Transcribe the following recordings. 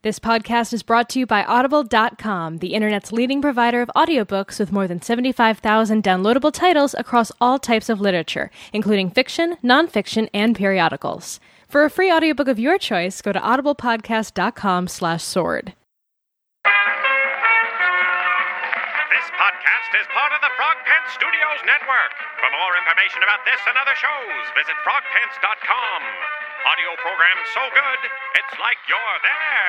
This podcast is brought to you by Audible.com, the internet's leading provider of audiobooks with more than 75,000 downloadable titles across all types of literature, including fiction, nonfiction, and periodicals. For a free audiobook of your choice, go to audiblepodcast.com/sword. This podcast is part of the Frog Pants Studios Network. For more information about this and other shows, visit frogpants.com. Audio program so good, it's like you're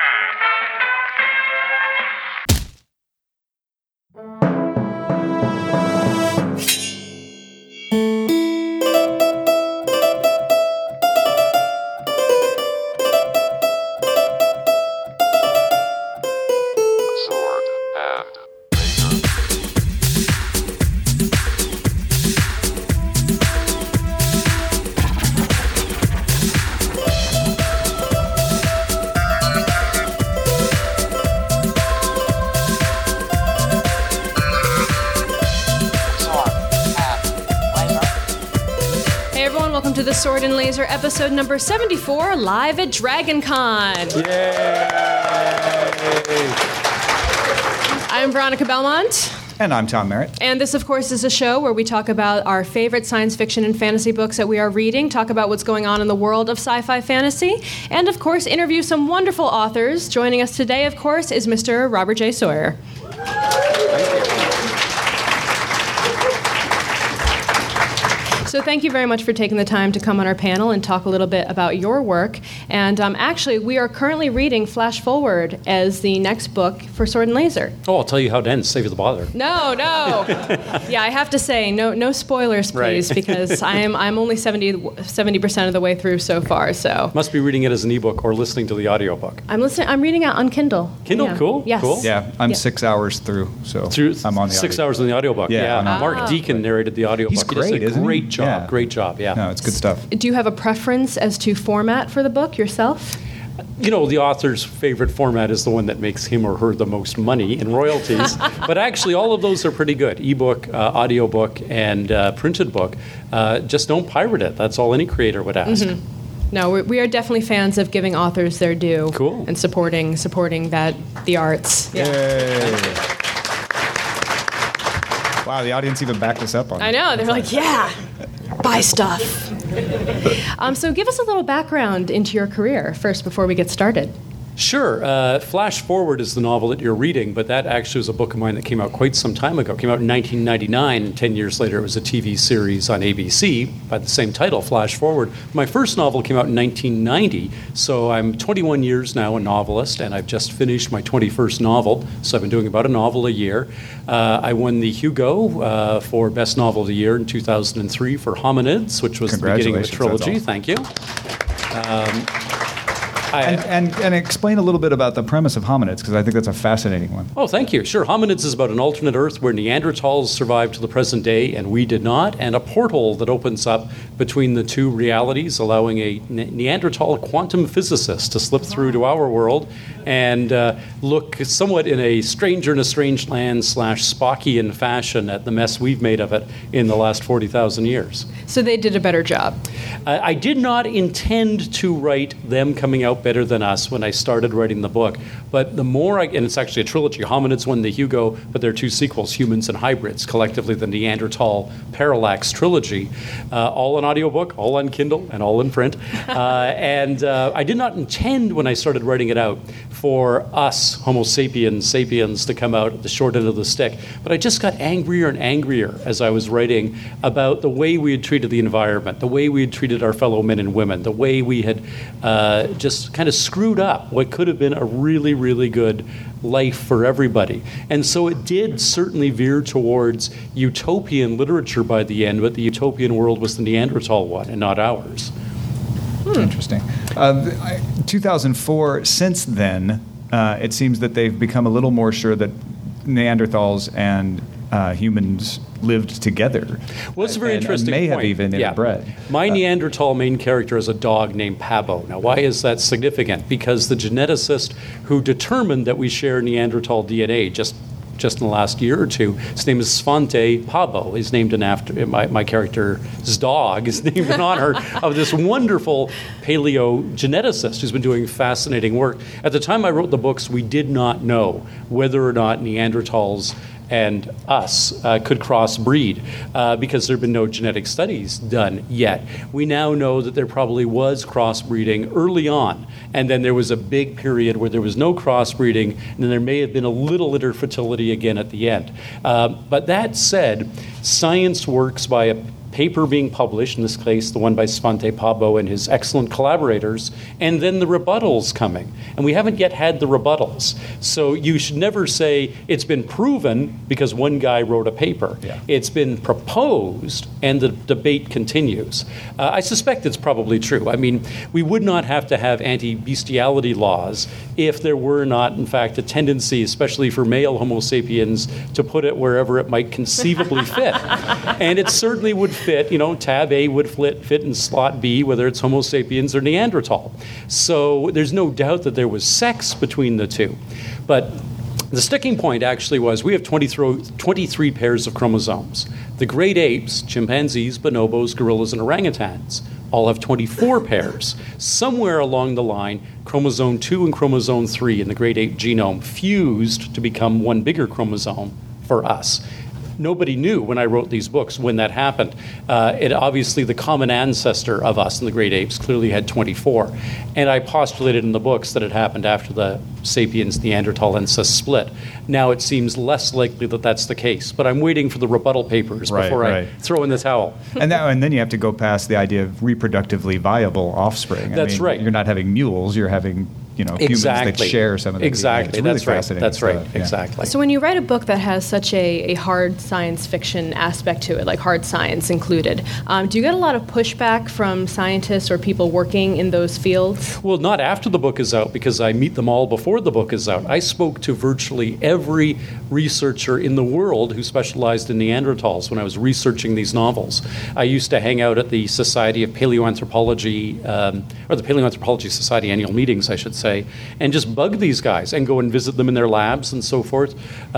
Sword and Welcome to the Sword and Laser episode number 74, live at DragonCon. Yay! I'm Veronica Belmont. And I'm Tom Merritt. And this, of course, is a show where we talk about our favorite science fiction and fantasy books that we are reading, talk about what's going on in the world of sci-fi fantasy, and, of course, interview some wonderful authors. Joining us today, of course, is Mr. Robert J. Sawyer. So thank you very much for taking the time to come on our panel and talk a little bit about your work. And actually, we are currently reading Flash Forward as the next book for Sword and Laser. Oh, I'll tell you how it ends. Save you the bother. No. Yeah, I have to say, no spoilers, please, Right. because I'm only 70% of the way through so far. So Must be reading it as an ebook or listening to the audiobook. I'm reading it on Kindle. Kindle, Yeah. cool, Yes. cool. Yeah, I'm Yeah. 6 hours through, so Through I'm on the 6 audio. hours on the audiobook. Yeah, on Mark audio. Deacon narrated the audiobook. He's He does great, a isn't he? great job. Yeah. Great job. Yeah. No, it's good stuff. Do you have a preference as to format for the book yourself? You know, the author's favorite format is the one that makes him or her the most money in royalties. But actually, all of those are pretty good. Ebook, audiobook, and printed book. Just don't pirate it. That's all any creator would ask. Mm-hmm. No, we are definitely fans of giving authors their due. Cool. And supporting the arts. Yeah. Yay. Wow, the audience even backed us up on I it. know. They're like, yeah, buy stuff. So give us a little background into your career first before we get started. Sure. Flash Forward is the novel that you're reading, but that actually was a book of mine that came out quite some time ago. It came out in 1999, and 10 years later it was a TV series on ABC by the same title, Flash Forward. My first novel came out in 1990, so I'm 21 years now a novelist, and I've just finished my 21st novel, so I've been doing about a novel a year. I won the Hugo for Best Novel of the Year in 2003 for Hominids, which was the beginning of a trilogy. Congratulations, that's Thank you. And explain a little bit about the premise of Hominids, because I think that's a fascinating one. Oh, thank you. Sure. Hominids is about an alternate Earth where Neanderthals survived to the present day and we did not, and a portal that opens up between the two realities, allowing a Neanderthal quantum physicist to slip through to our world and look somewhat in a stranger in a strange land / Spockian fashion at the mess we've made of it in the last 40,000 years. So they did a better job. I did not intend to write them coming out better than us when I started writing the book, but the more and it's actually a trilogy. Hominids won the Hugo, but there are two sequels, Humans and Hybrids, collectively the Neanderthal Parallax trilogy, all on audiobook, all on Kindle, and all in print. And I did not intend when I started writing it out for us, Homo sapiens, to come out at the short end of the stick. But I just got angrier and angrier as I was writing about the way we had treated the environment, the way we had treated our fellow men and women, the way we had just kind of screwed up what could have been a really, really good life for everybody. And so it did certainly veer towards utopian literature by the end, but the utopian world was the Neanderthal one and not ours. Interesting. 2004, since then, it seems that they've become a little more sure that Neanderthals and humans lived together. Well, it's a very interesting and may point. have even inbred. My Neanderthal main character is a dog named Pabo. Now, why is that significant? Because the geneticist who determined that we share Neanderthal DNA just just in the last year or two. His name is Svante Pääbo. He's named in after my character's dog is named in honor of this wonderful paleogeneticist who's been doing fascinating work. At the time I wrote the books, we did not know whether or not Neanderthals and us could crossbreed because there have been no genetic studies done yet. We now know that there probably was crossbreeding early on, and then there was a big period where there was no crossbreeding, and then there may have been a little interfertility again at the end. But that said, science works by a paper being published, in this case the one by Svante Pääbo and his excellent collaborators, and then the rebuttals coming. And we haven't yet had the rebuttals. So you should never say it's been proven because one guy wrote a paper. Yeah. It's been proposed and the debate continues. I suspect it's probably true. I mean, we would not have to have anti-bestiality laws if there were not, in fact, a tendency, especially for male Homo sapiens, to put it wherever it might conceivably fit. And it certainly would fit, tab A would fit in slot B, whether it's Homo sapiens or Neanderthal. So there's no doubt that there was sex between the two. But the sticking point actually was we have 23 pairs of chromosomes. The great apes, chimpanzees, bonobos, gorillas, and orangutans all have 24 pairs. Somewhere along the line, chromosome 2 and chromosome 3 in the great ape genome fused to become one bigger chromosome for us. Nobody knew when I wrote these books when that happened. It obviously, the common ancestor of us and the great apes clearly had 24. And I postulated in the books that it happened after the sapiens Neanderthalensis split. Now it seems less likely that that's the case, but I'm waiting for the rebuttal papers before I throw in the towel. And then you have to go past the idea of reproductively viable offspring. That's right. You're not having mules, you're having humans that share some of the Exactly. really That's right. fascinating stuff. Yeah. Exactly. So when you write a book that has such a hard science fiction aspect to it, like hard science included, do you get a lot of pushback from scientists or people working in those fields? Well, not after the book is out, because I meet them all before the book is out. I spoke to virtually every researcher in the world who specialized in Neanderthals when I was researching these novels. I used to hang out at the Society of Paleoanthropology, or the Paleoanthropology Society annual meetings, I should say, and just bug these guys and go and visit them in their labs and so forth.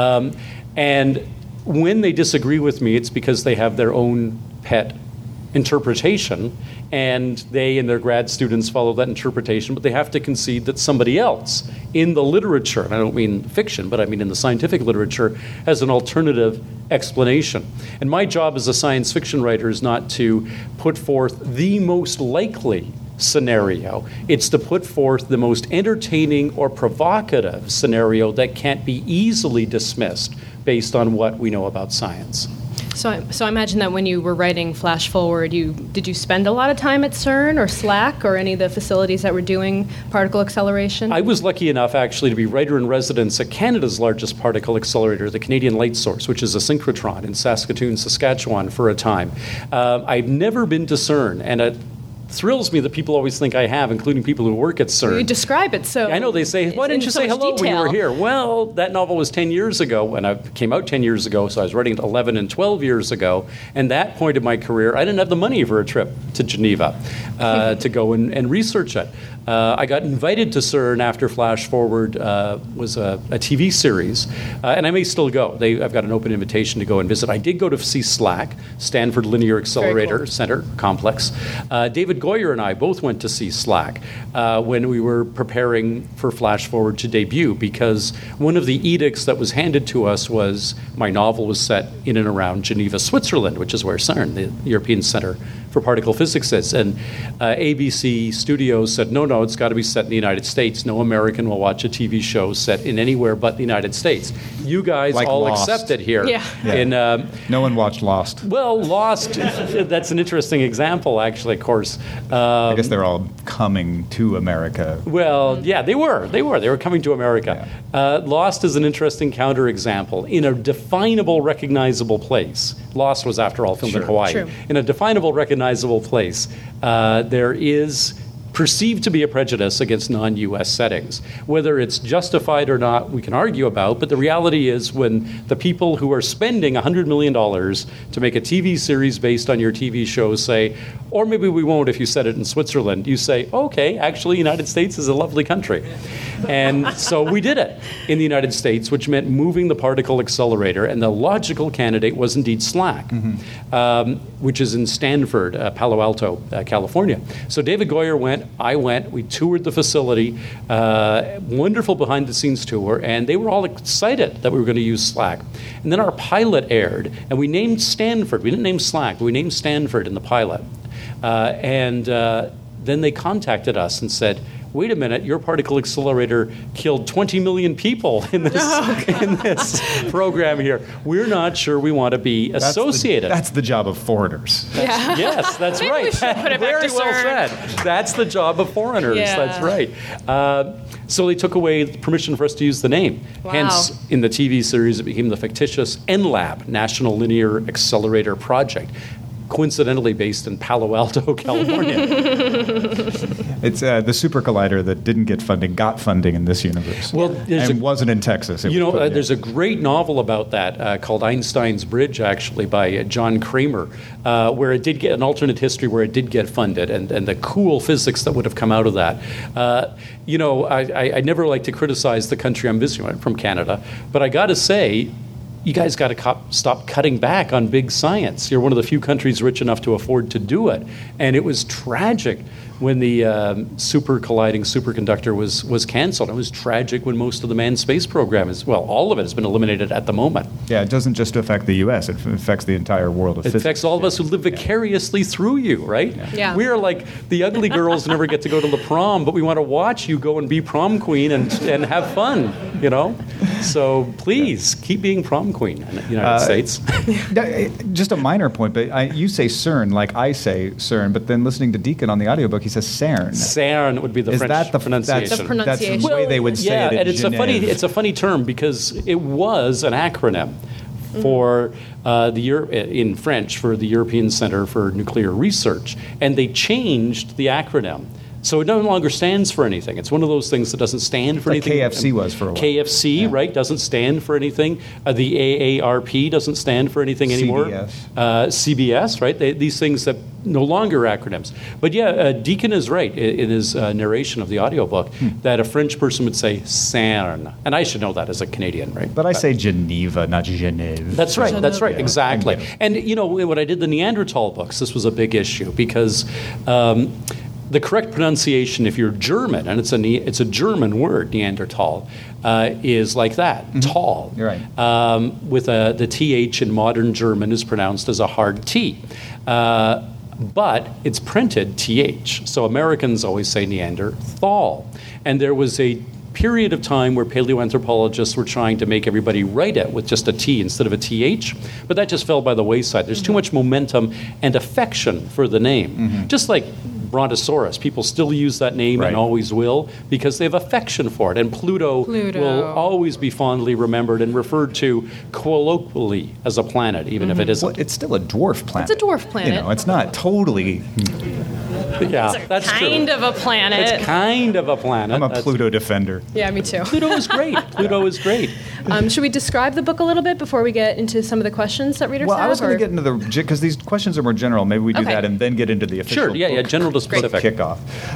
And when they disagree with me, it's because they have their own pet interpretation, and they and their grad students follow that interpretation, but they have to concede that somebody else in the literature, and I don't mean fiction, but I mean in the scientific literature, has an alternative explanation. And my job as a science fiction writer is not to put forth the most likely scenario. It's to put forth the most entertaining or provocative scenario that can't be easily dismissed based on what we know about science. So I imagine that when you were writing Flash Forward, did you spend a lot of time at CERN or SLAC or any of the facilities that were doing particle acceleration? I was lucky enough actually to be writer-in-residence at Canada's largest particle accelerator, the Canadian Light Source, which is a synchrotron in Saskatoon, Saskatchewan, for a time. I've never been to CERN, and it thrills me that people always think I have, including people who work at CERN. You describe it so. I know, they say, why didn't you say hello when you were here? Well, that novel was 10 years ago, and I came out 10 years ago, so I was writing it 11 and 12 years ago. And that point in my career, I didn't have the money for a trip to Geneva to go and research it. I got invited to CERN after Flash Forward was a TV series, and I may still go. I've got an open invitation to go and visit. I did go to see SLAC, Stanford Linear Accelerator Center Complex. David Goyer and I both went to see SLAC when we were preparing for Flash Forward to debut, because one of the edicts that was handed to us was my novel was set in and around Geneva, Switzerland, which is where CERN, the European Center for Particle Physics, is. And ABC Studios said, no, it's got to be set in the United States. No American will watch a TV show set in anywhere but the United States. You guys like all Lost. accept it here. Yeah. No one watched Lost. Well, Lost, that's an interesting example, actually, of course. I guess they're all coming to America. Well, yeah, they were. They were coming to America. Yeah. Lost is an interesting counterexample. In a definable, recognizable place, Lost was, after all, filmed in Hawaii. True. In a definable, recognizable place, there is perceived to be a prejudice against non-U.S. settings. Whether it's justified or not, we can argue about, but the reality is when the people who are spending $100 million to make a TV series based on your TV show say, or maybe we won't if you set it in Switzerland, you say, okay, actually, United States is a lovely country. And so we did it in the United States, which meant moving the particle accelerator, and the logical candidate was indeed SLAC, which is in Stanford, Palo Alto, California. So David Goyer went, I went, we toured the facility, wonderful behind-the-scenes tour, and they were all excited that we were going to use SLAC. And then our pilot aired, and we named Stanford. We didn't name SLAC, but we named Stanford in the pilot. And then they contacted us and said, wait a minute, your particle accelerator killed 20 million people in this program here. We're not sure we want to be associated. That's the job of foreigners. Yes, that's Maybe right. we should put it back Very to well CERN. said. That's the job of foreigners. Yeah. That's right. So they took away the permission for us to use the name. Wow. Hence, in the TV series, it became the fictitious NLAB, National Linear Accelerator Project, coincidentally based in Palo Alto, California. It's the super collider that didn't get funding got funding in this universe. Well, and wasn't in Texas. It was put- There's a great novel about that called Einstein's Bridge, actually, by John Kramer, where it did get an alternate history where it did get funded, and the cool physics that would have come out of that. I never like to criticize the country I'm visiting from, Canada, but I got to say, you guys got to stop cutting back on big science. You're one of the few countries rich enough to afford to do it. And it was tragic when the super colliding superconductor was canceled. It was tragic when most of the manned space program all of it has been eliminated at the moment. Yeah, it doesn't just affect the U.S., it affects the entire world of It physics. affects all of us who live vicariously through you, right? Yeah. We are like the ugly girls who never get to go to the prom, but we want to watch you go and be prom queen and have fun, So please, keep being prom queen in the United States. Just a minor point, but you say CERN like I say CERN, but then listening to Deacon on the audiobook, he says CERN. CERN would be the Is French that the pronunciation. The pronunciation. That's the way they would say yeah, it in and it's Genève. it's a funny term because it was an acronym for in French for the European Center for Nuclear Research, and they changed the acronym. So it no longer stands for anything. It's one of those things that doesn't stand for Like anything. KFC was for a while. KFC, right, doesn't stand for anything. The AARP doesn't stand for anything anymore. CBS, right? These things that no longer are acronyms. But yeah, Deacon is right in his narration of the audiobook that a French person would say CERN. And I should know that as a Canadian, right? But I say Geneva, not Genève. That's right. That's right. Yeah, Exactly. I get it. And when I did the Neanderthal books, this was a big issue because the correct pronunciation, if you're German, and it's a German word, Neanderthal, is like that, tall. You're right. With the TH in modern German is pronounced as a hard T. But it's printed TH. So Americans always say Neanderthal. And there was a period of time where paleoanthropologists were trying to make everybody write it with just a T instead of a TH, but that just fell by the wayside. There's too much momentum and affection for the name. Just like Brontosaurus, people still use that name Right. and always will because they have affection for it. And Pluto will always be fondly remembered and referred to colloquially as a planet, even if it isn't. Well, it's still a dwarf planet. It's a dwarf planet. It's not totally. Yeah, that's kind true. of a planet. It's kind of a planet. I'm a That's- Pluto defender. Yeah, me too. Pluto is great. Pluto is great. Should we describe the book a little bit before we get into some of the questions that readers Well, have? I was going or- to get into because these questions are more general. Maybe we do Okay. that and then get into the official. Sure, yeah, book general to specific. kickoff.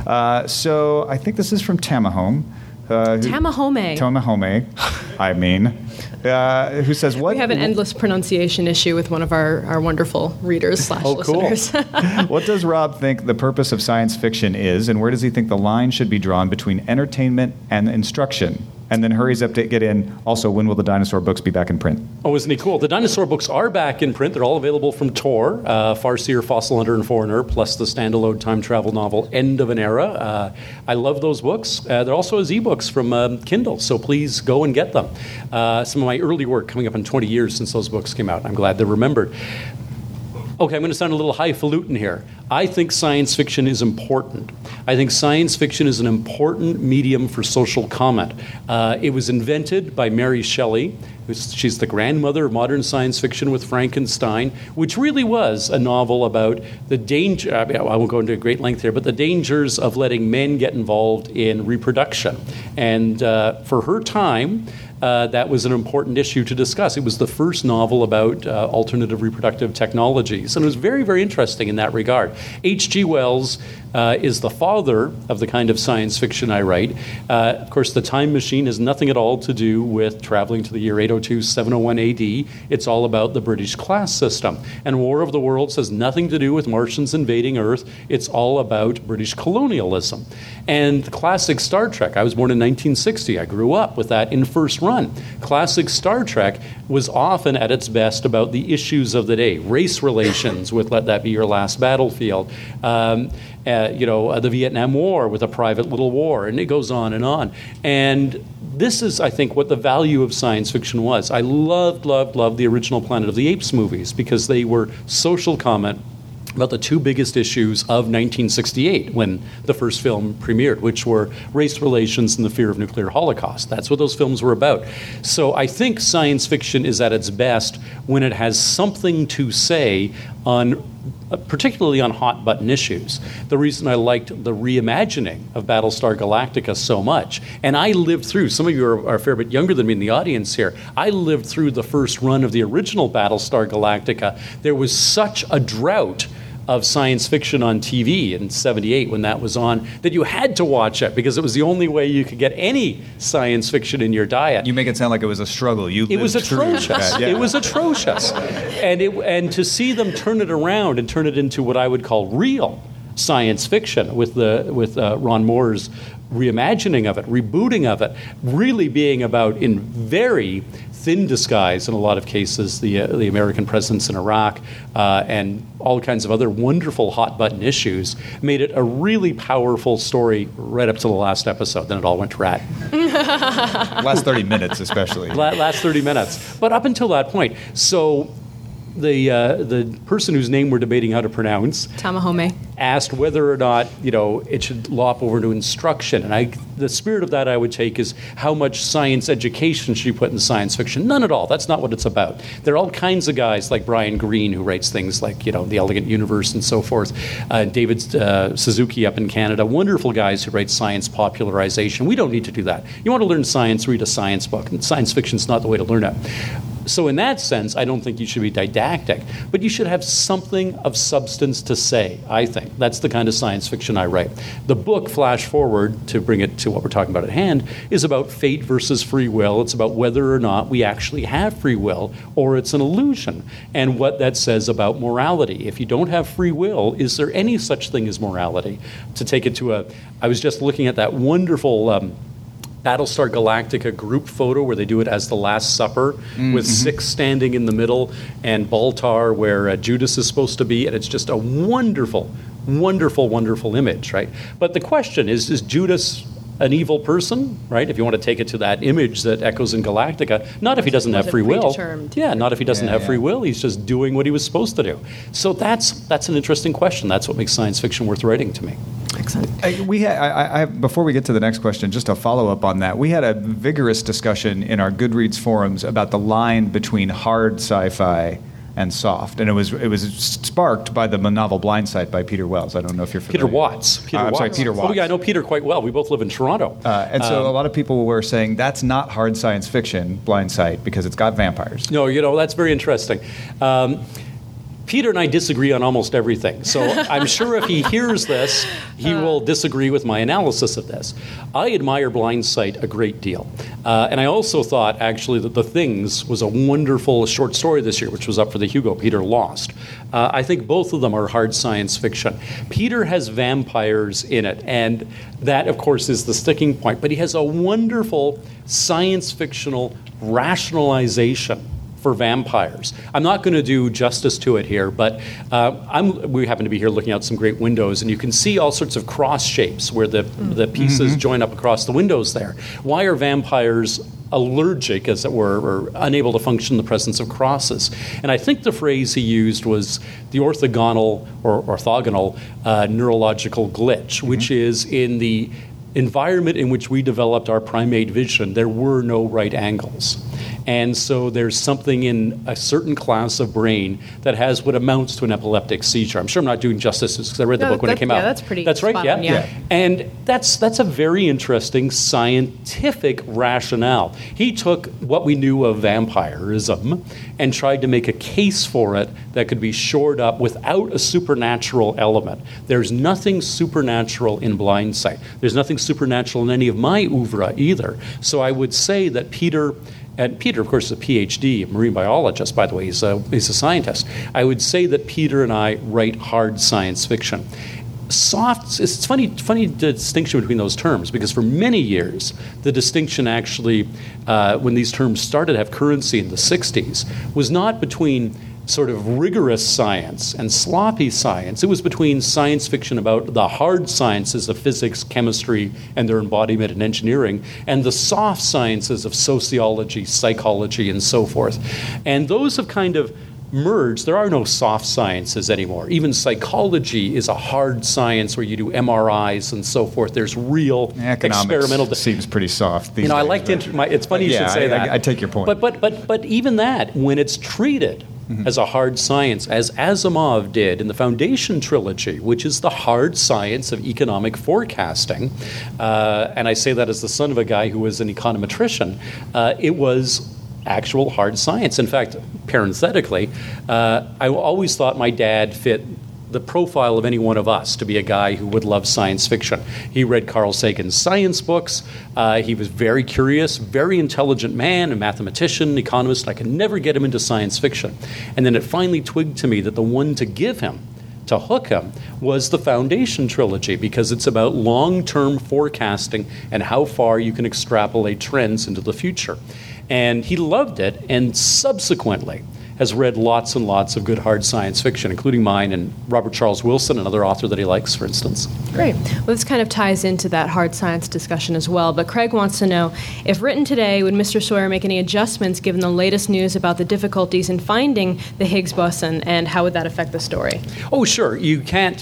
So I think this is from Tamahome. Tamahome. Tamahome, I mean, who says what? We have an endless pronunciation issue with one of our wonderful readers / Oh, cool. listeners. What does Rob think the purpose of science fiction is, and where does he think the line should be drawn between entertainment and instruction? And then hurries up to get in. Also, when will the dinosaur books be back in print? Oh, isn't he cool? The dinosaur books are back in print. They're all available from Tor, Farseer, Fossil Hunter, and Foreigner, plus the standalone time travel novel End of an Era. I love those books. They're also as ebooks from Kindle, so please go and get them. Some of my early work coming up in 20 years since those books came out. I'm glad they're remembered. Okay, I'm going to sound a little highfalutin here. I think science fiction is important. I think science fiction is an important medium for social comment. It was invented by Mary Shelley. She's the grandmother of modern science fiction with Frankenstein, which really was a novel about the danger, I won't go into great length here, but the dangers of letting men get involved in reproduction. And for her time, that was an important issue to discuss. It was the first novel about alternative reproductive technologies, and it was very, very interesting in that regard. H.G. Wells is the father of the kind of science fiction I write. Of course, The Time Machine has nothing at all to do with traveling to the year 802, 701 AD. It's all about the British class system. And War of the Worlds has nothing to do with Martians invading Earth. It's all about British colonialism. And classic Star Trek, I was born in 1960. I grew up with that in first run. Classic Star Trek was often at its best about the issues of the day, race relations with Let That Be Your Last Battlefield, the Vietnam War with A Private Little War, and it goes on and on. And this is, I think, what the value of science fiction was. I loved the original Planet of the Apes movies because they were social comment about the two biggest issues of 1968 when the first film premiered, which were race relations and the fear of nuclear holocaust. That's what those films were about. So I think science fiction is at its best when it has something to say on particularly on hot button issues. The reason I liked the reimagining of Battlestar Galactica so much, and I lived through, some of you are a fair bit younger than me in the audience here, I lived through the first run of the original Battlestar Galactica. There was such a drought of science fiction on TV in 78 when that was on, that you had to watch it because it was the only way you could get any science fiction in your diet. You make it sound like it was a struggle. It was atrocious. It was atrocious. And to see them turn it around and turn it into what I would call real science fiction with Ron Moore's reimagining of it, rebooting of it, really being about, in very thin disguise in a lot of cases, the American presence in Iraq and all kinds of other wonderful hot-button issues, made it a really powerful story right up to the last episode. Then it all went to rat. Last 30 minutes especially. Last 30 minutes. But up until that point. So the person whose name we're debating how to pronounce, Tamahome, asked whether or not it should lop over to instruction. And the spirit of that I would take is how much science education should you put in science fiction? None at all. That's not what it's about. There are all kinds of guys like Brian Greene who writes things like The Elegant Universe and so forth. David Suzuki up in Canada, wonderful guys who write science popularization. We don't need to do that. You want to learn science, read a science book. And science fiction's not the way to learn it. So in that sense, I don't think you should be didactic, but you should have something of substance to say, I think. That's the kind of science fiction I write. The book, Flash Forward, to bring it to what we're talking about at hand, is about fate versus free will. It's about whether or not we actually have free will or it's an illusion, and what that says about morality. If you don't have free will, is there any such thing as morality? To take it to I was just looking at that wonderful Battlestar Galactica group photo where they do it as the Last Supper with Six standing in the middle and Baltar where Judas is supposed to be, and it's just a wonderful, wonderful, wonderful image, right? But the question is Judas an evil person, right? If you want to take it to that image that echoes in Galactica, not if he doesn't have free will. Yeah, not if he doesn't have free will. He's just doing what he was supposed to do. So that's an interesting question. That's what makes science fiction worth writing to me. Excellent. Before we get to the next question, just a follow-up on that. We had a vigorous discussion in our Goodreads forums about the line between hard sci-fi and soft, and it was sparked by the novel Blindside by Peter Wells. I don't know if you're familiar. Peter Watts. Peter Watts. Oh yeah, I know Peter quite well. We both live in Toronto. And so a lot of people were saying that's not hard science fiction, Blindside, because it's got vampires. No, that's very interesting. Peter and I disagree on almost everything, so I'm sure if he hears this, he will disagree with my analysis of this. I admire Blindside a great deal, and I also thought, actually, that The Things was a wonderful short story this year, which was up for the Hugo. Peter lost. I think both of them are hard science fiction. Peter has vampires in it, and that, of course, is the sticking point, but he has a wonderful science fictional rationalization for vampires. I'm not going to do justice to it here, but we happen to be here looking out some great windows, and you can see all sorts of cross shapes where the pieces join up across the windows there. Why are vampires allergic, as it were, or unable to function in the presence of crosses? And I think the phrase he used was the orthogonal or orthogonal neurological glitch, which is in the environment in which we developed our primate vision, there were no right angles. And so there's something in a certain class of brain that has what amounts to an epileptic seizure. I'm sure I'm not doing justice because I read the book when it came out. Yeah, that's pretty That's right, spot yeah. on, yeah. And that's a very interesting scientific rationale. He took what we knew of vampirism and tried to make a case for it that could be shored up without a supernatural element. There's nothing supernatural in blind sight. There's nothing supernatural in any of my oeuvre either. So I would say that Peter, of course, is a PhD, a marine biologist, by the way, he's a scientist. I would say that Peter and I write hard science fiction. Soft, it's funny the distinction between those terms, because for many years, the distinction actually, when these terms started to have currency in the 60s, was not between sort of rigorous science and sloppy science. It was between science fiction about the hard sciences of physics, chemistry, and their embodiment in engineering, and the soft sciences of sociology, psychology, and so forth. And those have kind of merged. There are no soft sciences anymore. Even psychology is a hard science where you do MRIs and so forth. There's real experimental. Seems pretty soft these days. I like to. It's funny you should say that. I take your point. But even that, when it's treated as a hard science, as Asimov did in the Foundation trilogy, which is the hard science of economic forecasting, and I say that as the son of a guy who was an econometrician, it was actual hard science. In fact, parenthetically, I always thought my dad fit the profile of any one of us to be a guy who would love science fiction. He read Carl Sagan's science books. He was very curious, very intelligent man, a mathematician, economist. I could never get him into science fiction. And then it finally twigged to me that the one to give him, to hook him, was the Foundation trilogy, because it's about long-term forecasting and how far you can extrapolate trends into the future. And he loved it, and subsequently has read lots and lots of good hard science fiction, including mine and Robert Charles Wilson, another author that he likes, for instance. Great. Well, this kind of ties into that hard science discussion as well. But Craig wants to know, if written today, would Mr. Sawyer make any adjustments given the latest news about the difficulties in finding the Higgs boson, and how would that affect the story? Oh, sure. You can't,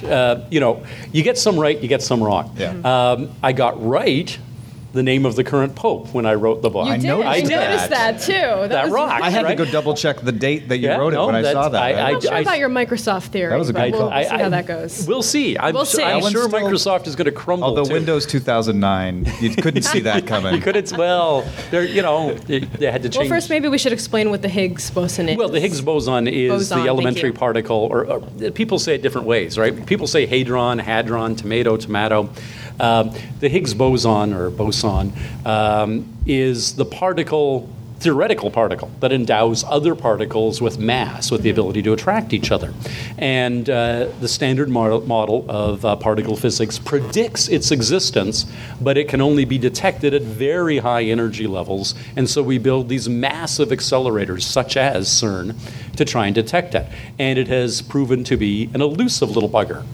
you get some right, you get some wrong. Yeah. I got right the name of the current pope when I wrote the book. You did. I noticed that too. That rocks. I had to go double check the date that you wrote it when I saw that. I'm not sure about your Microsoft theory. That was a good but we'll call. see how that goes. We'll see. I'm sure Microsoft is going to crumble. Although too. Windows 2009, you couldn't see that coming. You couldn't. Well, they had to change. Well, first maybe we should explain what the Higgs boson is. Well, the Higgs boson is the elementary particle, or people say it different ways, right? People say hadron, tomato. The Higgs boson, or boson, is the theoretical particle that endows other particles with mass, with the ability to attract each other. And the standard model of particle physics predicts its existence, but it can only be detected at very high energy levels. And so we build these massive accelerators, such as CERN, to try and detect it. And it has proven to be an elusive little bugger.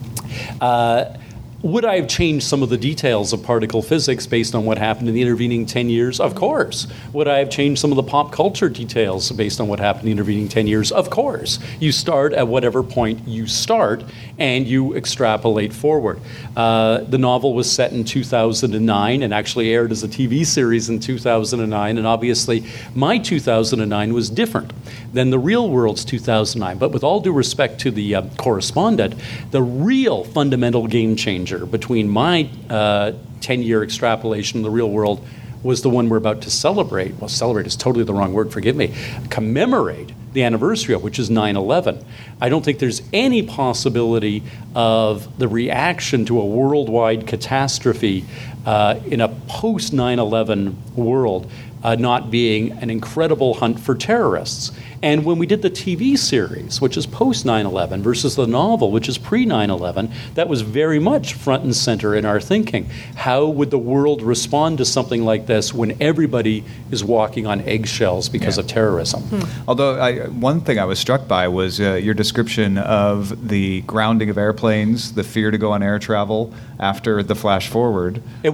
Would I have changed some of the details of particle physics based on what happened in the intervening 10 years? Of course. Would I have changed some of the pop culture details based on what happened in the intervening 10 years? Of course. You start at whatever point you start, and you extrapolate forward. The novel was set in 2009 and actually aired as a TV series in 2009, and obviously my 2009 was different than the real world's 2009. But with all due respect to the correspondent, the real fundamental game changer between my 10-year extrapolation in the real world was the one we're about to celebrate. Well, celebrate is totally the wrong word, forgive me. Commemorate the anniversary of, which is 9/11. I don't think there's any possibility of the reaction to a worldwide catastrophe in a post-9/11 world not being an incredible hunt for terrorists. And when we did the TV series, which is post-9/11, versus the novel, which is pre-9/11, that was very much front and center in our thinking. How would the world respond to something like this when everybody is walking on eggshells because of terrorism? Although one thing I was struck by was your description of the grounding of airplanes, the fear to go on air travel after the flash forward. It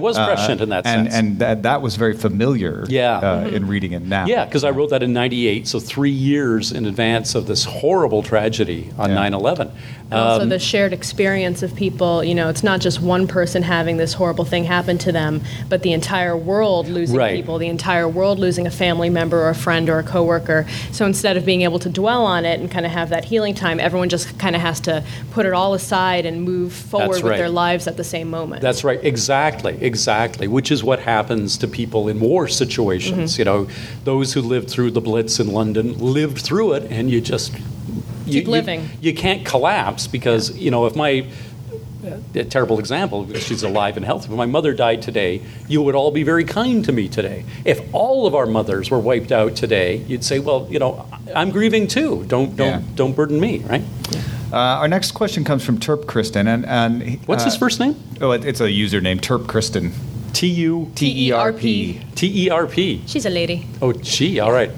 was prescient in that sense. And that was very familiar Yeah. in reading it now. Yeah, because I wrote that in 98, so 3 years in advance of this horrible tragedy on 9/11. Also, the shared experience of people, it's not just one person having this horrible thing happen to them, but the entire world losing Right. people, the entire world losing a family member or a friend or a coworker. So instead of being able to dwell on it and kind of have that healing time, everyone just kind of has to put it all aside and move forward That's with right. their lives at the same moment. That's right, exactly, which is what happens to people in war situations. Those who lived through the Blitz in London lived through it, and you just... Keep living. You can't collapse because, if my... A terrible example, because she's alive and healthy. If my mother died today, you would all be very kind to me today. If all of our mothers were wiped out today, you'd say, well, I'm grieving too. Don't burden me, right? Our next question comes from Terp Kristen. And What's his first name? Oh, it's a username, Terp Kristen. T-U-T-E-R-P. T-E-R-P. She's a lady. Oh, gee, all right.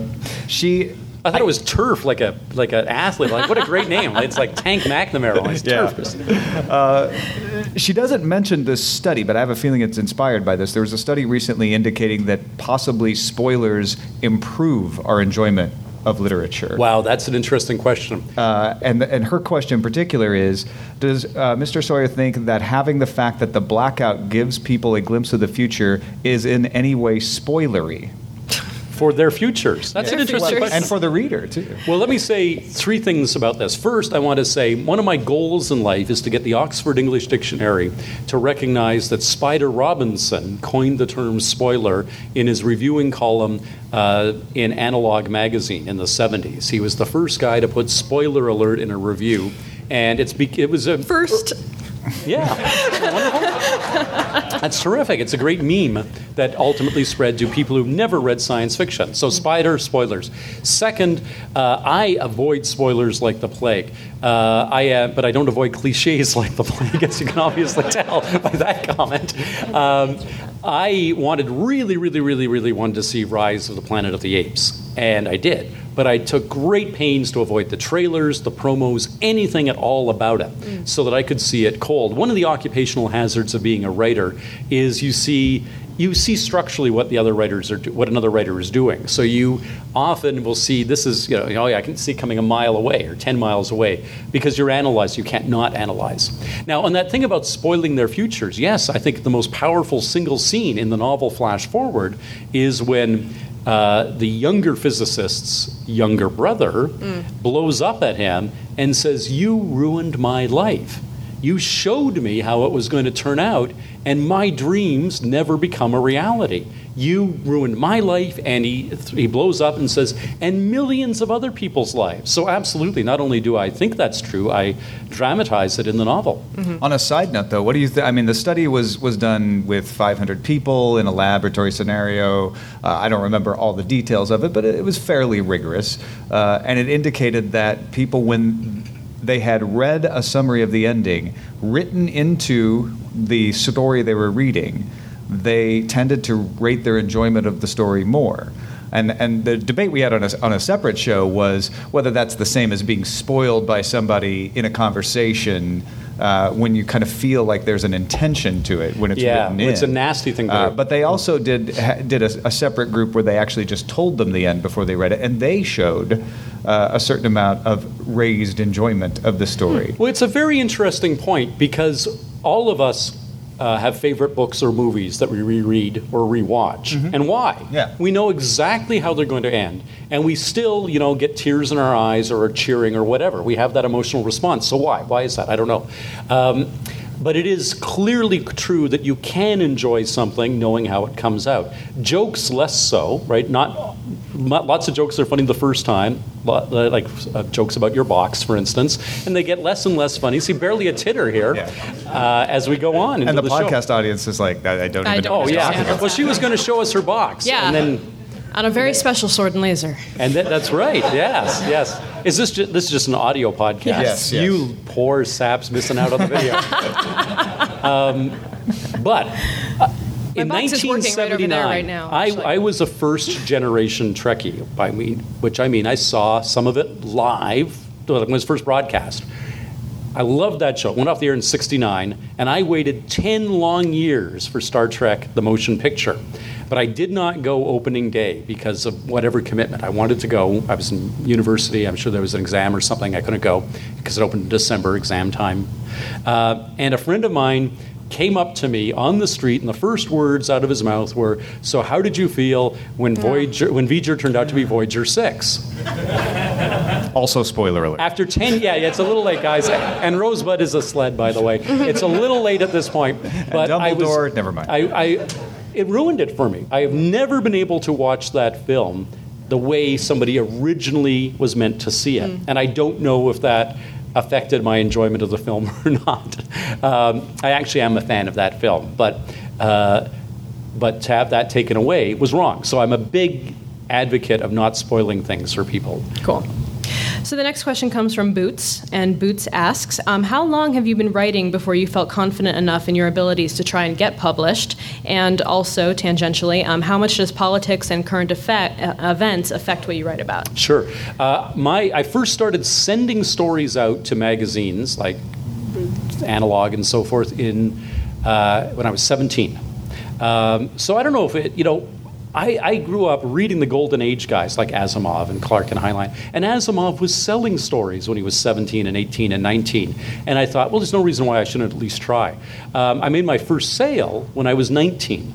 I thought it was turf, like an athlete. Like, what a great name! It's like Tank McNamara. It's turf. She doesn't mention this study, but I have a feeling it's inspired by this. There was a study recently indicating that possibly spoilers improve our enjoyment of literature. Wow, that's an interesting question. And her question in particular is, does Mr. Sawyer think that having the fact that the blackout gives people a glimpse of the future is in any way spoilery? For their futures. That's an interesting question. And for the reader, too. Well, let me say 3 things about this. First, I want to say one of my goals in life is to get the Oxford English Dictionary to recognize that Spider Robinson coined the term spoiler in his reviewing column in Analog magazine in the 70s. He was the first guy to put spoiler alert in a review, and it was a... First. Yeah, wonderful. That's terrific. It's a great meme that ultimately spread to people who've never read science fiction. So Spider, spoilers. Second, I avoid spoilers like the plague. But I don't avoid cliches like the plague, as you can obviously tell by that comment. I really wanted to see Rise of the Planet of the Apes, and I did. But I took great pains to avoid the trailers, the promos, anything at all about it, so that I could see it cold. One of the occupational hazards of being a writer is you see structurally what another writer is doing. So you often will see this is, I can see it coming a mile away or 10 miles away because you're analyzed. You can't not analyze. Now, on that thing about spoiling their futures, yes, I think the most powerful single scene in the novel Flash Forward is when the younger physicist's younger brother blows up at him and says, "You ruined my life. You showed me how it was going to turn out, and my dreams never become a reality. You ruined my life," and he blows up and says, "and millions of other people's lives." So absolutely, not only do I think that's true, I dramatize it in the novel. Mm-hmm. On a side note, though, what do you think? I mean, the study was done with 500 people in a laboratory scenario. I don't remember all the details of it, but it was fairly rigorous. And it indicated that people, when they had read a summary of the ending written into the story they were reading, they tended to rate their enjoyment of the story more. And the debate we had on a separate show was whether that's the same as being spoiled by somebody in a conversation when you kind of feel like there's an intention to it when it's written in. It's a nasty thing to do. But they also did a separate group where they actually just told them the end before they read it, and they showed a certain amount of raised enjoyment of the story. Well, it's a very interesting point because all of us have favorite books or movies that we reread or rewatch. Mm-hmm. And why? Yeah. We know exactly how they're going to end. And we still, get tears in our eyes or are cheering or whatever. We have that emotional response. So why? Why is that? I don't know. But it is clearly true that you can enjoy something knowing how it comes out. Jokes less so, right? Not lots of jokes are funny the first time, like jokes about your box, for instance, and they get less and less funny. See, barely a titter here as we go on into and the the podcast show. audience is like, I don't even know Oh, what you're talking yeah. about. Well, she was going to show us her box. Yeah. And then... On a very special sword and laser. And that's right. Yes. Is this is just an audio podcast? Yes. You poor saps missing out on the video. But in box is working right over 1979, there right now, I was a first-generation Trekkie. Which I mean I saw some of it live when it was first broadcast. I loved that show. It went off the air in 1969, and I waited 10 long years for Star Trek, the motion picture. But I did not go opening day because of whatever commitment. I wanted to go. I was in university. I'm sure there was an exam or something. I couldn't go because it opened in December, exam time. And a friend of mine came up to me on the street, and the first words out of his mouth were, "So how did you feel when Voyager turned out to be Voyager 6? Also, spoiler alert. After 10, yeah, it's a little late, guys. And Rosebud is a sled, by the way. It's a little late at this point. But and Dumbledore, never mind. It ruined it for me. I have never been able to watch that film the way somebody originally was meant to see it. And I don't know if that affected my enjoyment of the film or not. I actually am a fan of that film, but to have that taken away was wrong. So I'm a big advocate of not spoiling things for people. Cool. So the next question comes from Boots, and Boots asks, how long have you been writing before you felt confident enough in your abilities to try and get published? And also, tangentially, how much does politics and current events affect what you write about? Sure. I first started sending stories out to magazines like Analog and so forth when I was 17. So I don't know if it, I grew up reading the Golden Age guys like Asimov and Clark and Heinlein. And Asimov was selling stories when he was 17 and 18 and 19. And I thought, well, there's no reason why I shouldn't at least try. I made my first sale when I was 19.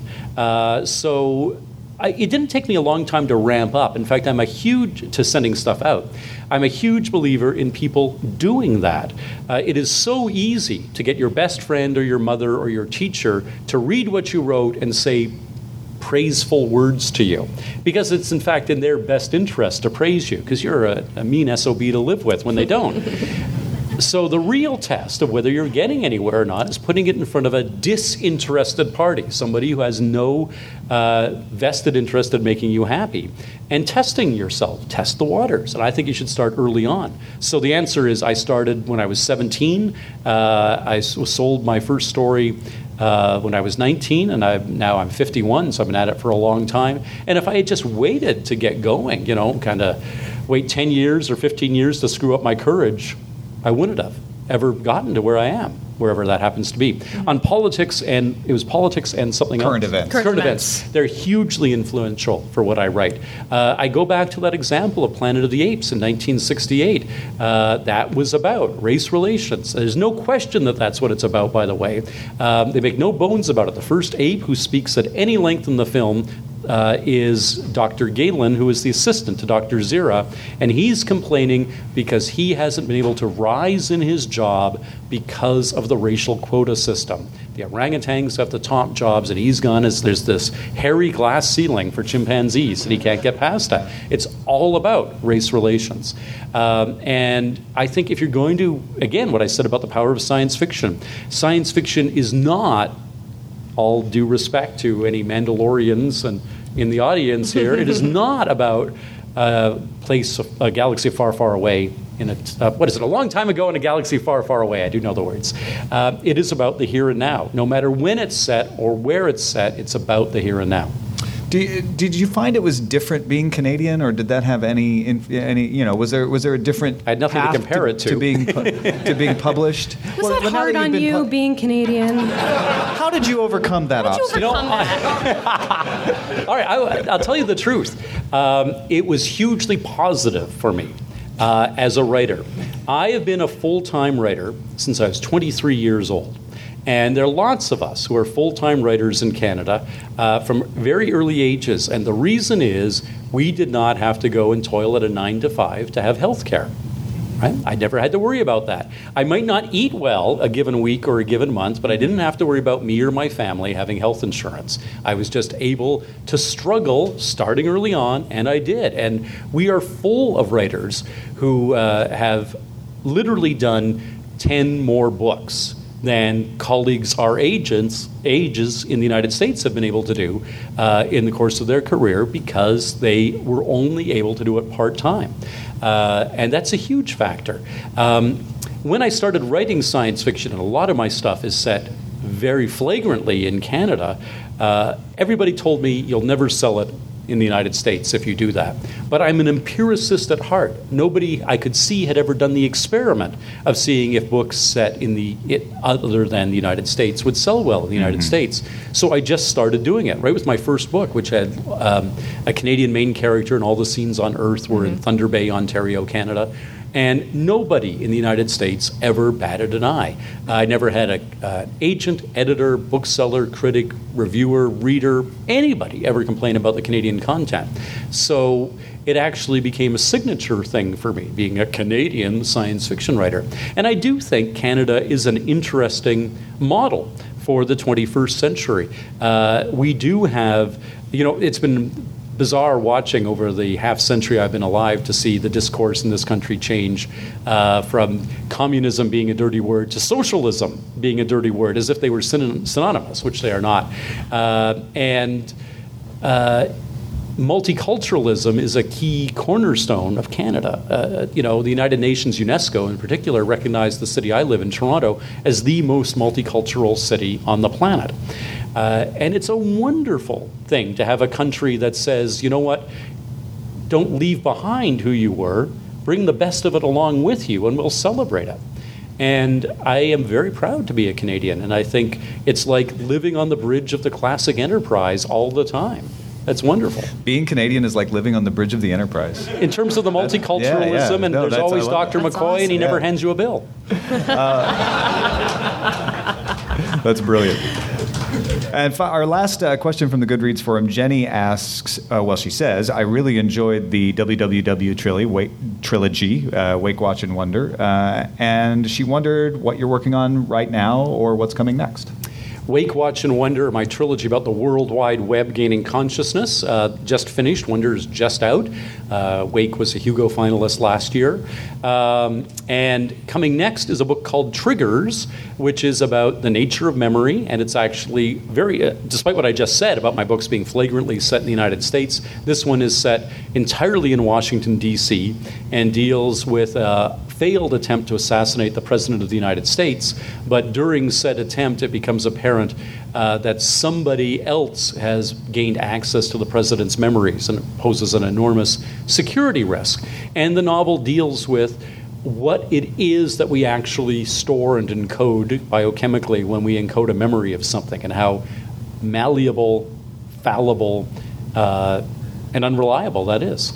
It didn't take me a long time to ramp up. In fact, to sending stuff out. I'm a huge believer in people doing that. It is so easy to get your best friend or your mother or your teacher to read what you wrote and say praiseful words to you, because it's in fact in their best interest to praise you, because you're a mean SOB to live with when they don't. So the real test of whether you're getting anywhere or not is putting it in front of a disinterested party, somebody who has no vested interest in making you happy, and testing yourself, test the waters. And I think you should start early on. So the answer is I started when I was 17. I sold my first story when I was 19, and now I'm 51, so I've been at it for a long time. And if I had just waited to get going, kind of wait 10 years or 15 years to screw up my courage, I wouldn't have ever gotten to where I am, wherever that happens to be. On politics, and it was politics and something Current else. events. Current events. They're hugely influential for what I write. I go back to that example of Planet of the Apes in 1968. That was about race relations. There's no question that that's what it's about, by the way. They make no bones about it. The first ape who speaks at any length in the film is Dr. Galen, who is the assistant to Dr. Zira, and he's complaining because he hasn't been able to rise in his job because of the racial quota system. The orangutans have the top jobs, and he's gone as there's this hairy glass ceiling for chimpanzees, and he can't get past that. It's all about race relations. And I think if you're going to, again, what I said about the power of science fiction is not, all due respect to any Mandalorians and in the audience here, it is not about a galaxy far, far away. A long time ago in a galaxy far, far away. I do know the words. It is about the here and now. No matter when it's set or where it's set, it's about the here and now. Did you find it was different being Canadian, or did that have any? Was there a different? I had nothing to compare it to being published. Was that hard on you being Canadian? How did you overcome that obstacle? All right, I'll tell you the truth. It was hugely positive for me as a writer. I have been a full-time writer since I was 23 years old. And there are lots of us who are full-time writers in Canada from very early ages. And the reason is we did not have to go and toil at a 9 to 5 to have health care. Right? I never had to worry about that. I might not eat well a given week or a given month, but I didn't have to worry about me or my family having health insurance. I was just able to struggle starting early on, and I did. And we are full of writers who have literally done 10 more books than colleagues our ages in the United States have been able to do in the course of their career, because they were only able to do it part-time. And that's a huge factor. When I started writing science fiction, and a lot of my stuff is set very flagrantly in Canada, everybody told me, you'll never sell it in the United States if you do that. But I'm an empiricist at heart. Nobody I could see had ever done the experiment of seeing if books set in other than the United States would sell well in the United States. So I just started doing it, right with my first book, which had a Canadian main character, and all the scenes on Earth were in Thunder Bay, Ontario, Canada. And nobody in the United States ever batted an eye. I never had an agent, editor, bookseller, critic, reviewer, reader, anybody ever complain about the Canadian content. So it actually became a signature thing for me, being a Canadian science fiction writer. And I do think Canada is an interesting model for the 21st century. We do have, it's been bizarre watching over the half century I've been alive to see the discourse in this country change from communism being a dirty word to socialism being a dirty word, as if they were synonymous, which they are not. Multiculturalism is a key cornerstone of Canada. The United Nations, UNESCO in particular, recognized the city I live in, Toronto, as the most multicultural city on the planet. And it's a wonderful thing to have a country that says, you know what, don't leave behind who you were, bring the best of it along with you, and we'll celebrate it. And I am very proud to be a Canadian, and I think it's like living on the bridge of the classic Enterprise all the time. That's wonderful. Being Canadian is like living on the bridge of the Enterprise. In terms of the multiculturalism, and there's always Dr. McCoy, awesome. And he never hands you a bill. That's brilliant. And our last question from the Goodreads forum, Jenny asks, she says, I really enjoyed the WWW trilogy, Wake, Watch, and Wonder, and she wondered what you're working on right now or what's coming next. Wake, Watch, and Wonder, my trilogy about the World Wide Web gaining consciousness, just finished. Wonder is just out. Wake was a Hugo finalist last year. And coming next is a book called Triggers, which is about the nature of memory. And it's actually very, despite what I just said about my books being flagrantly set in the United States, this one is set entirely in Washington, D.C., and deals with a failed attempt to assassinate the President of the United States. But during said attempt, it becomes apparent that somebody else has gained access to the president's memories, and it poses an enormous security risk. And the novel deals with what it is that we actually store and encode biochemically when we encode a memory of something, and how malleable, fallible, and unreliable that is.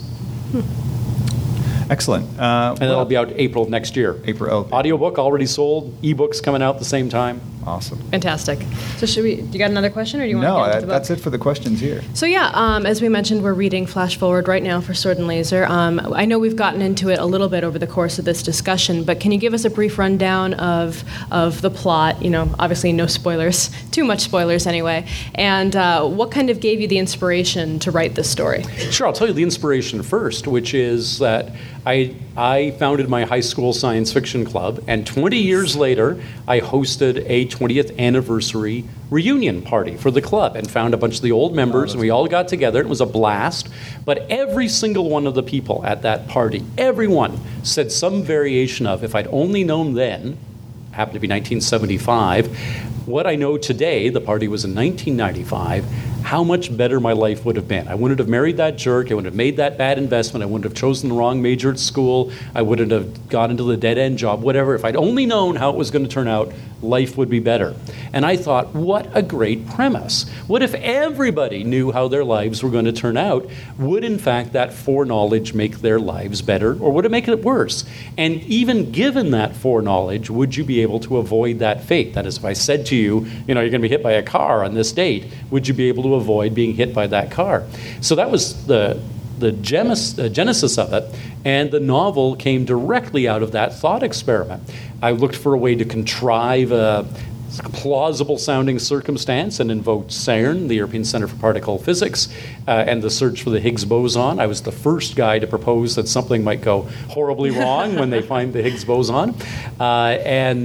Excellent. And that'll be out April of next year. April. Audiobook already sold. Ebooks coming out at the same time. Awesome. Fantastic. So you got another question, or do you want to get into the book? That's it for the questions here. So as we mentioned, we're reading Flash Forward right now for Sword and Laser. I know we've gotten into it a little bit over the course of this discussion, but can you give us a brief rundown of the plot? Obviously no spoilers, too much spoilers anyway. And what kind of gave you the inspiration to write this story? Sure, I'll tell you the inspiration first, which is that I founded my high school science fiction club, and 20 years later, I hosted a 20th anniversary reunion party for the club and found a bunch of the old members, and we all got together. It was a blast, but every single one of the people at that party, everyone said some variation of, if I'd only known then, happened to be 1975, what I know today, the party was in 1995, how much better my life would have been. I wouldn't have married that jerk. I wouldn't have made that bad investment. I wouldn't have chosen the wrong major at school. I wouldn't have got into the dead-end job, whatever. If I'd only known how it was going to turn out, life would be better. And I thought, what a great premise. What if everybody knew how their lives were going to turn out? Would, in fact, that foreknowledge make their lives better, or would it make it worse? And even given that foreknowledge, would you be able to avoid that fate? That is, if I said to you, you're going to be hit by a car on this date, would you be able to avoid being hit by that car? So that was the genesis of it, and the novel came directly out of that thought experiment. I looked for a way to contrive a plausible-sounding circumstance and invoked CERN, the European Centre for Particle Physics, and the search for the Higgs boson. I was the first guy to propose that something might go horribly wrong when they find the Higgs boson. But